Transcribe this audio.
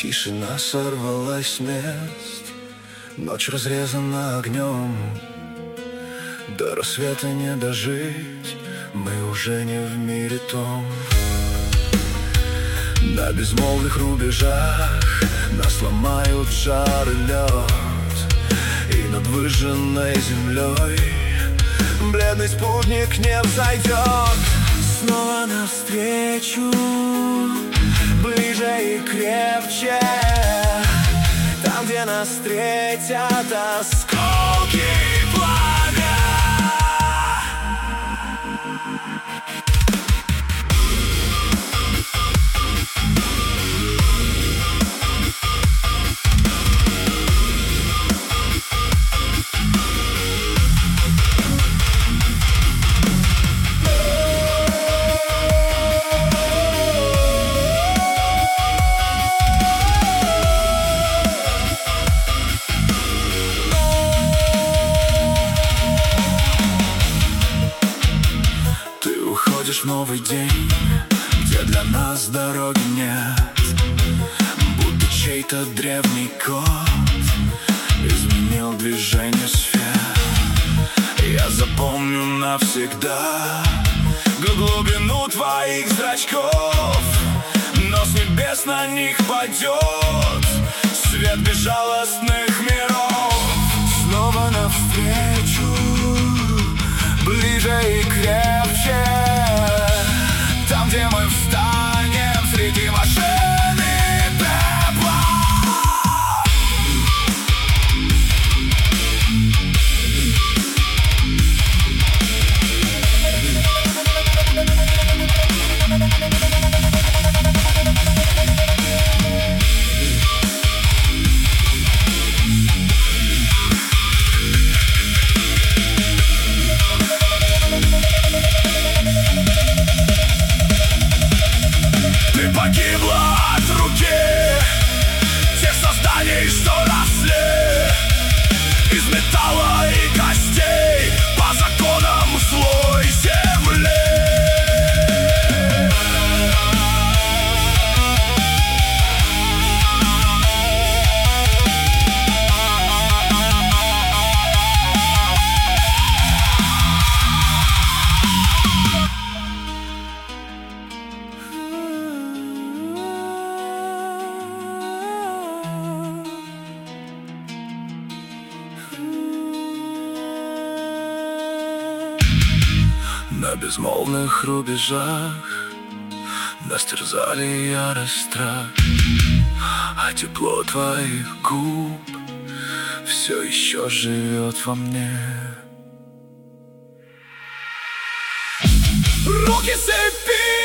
Тишина сорвалась с мест, ночь разрезана огнем. До рассвета не дожить, мы уже не в мире том. На безмолвных рубежах нас ломают жар и лед, и над выжженной землей бледный спутник не взойдет. Снова навстречу, ближе и крепче, там, где нас встретят осколки пламя. В новый день, где для нас дороги нет, будто чей-то древний код изменил движение сфер. Я запомню навсегда глубину твоих зрачков, но с небес на них падет свет безжалостных миров. Снова навстречу, ближе и крепче, там, где мы встанем среди машин и пепла. Погибла от руки тех созданий, что росли из металла и костей по законам злой земли. На безмолвных рубежах нас терзали ярость, страх, а тепло твоих губ все еще живет во мне. Руки сцепи!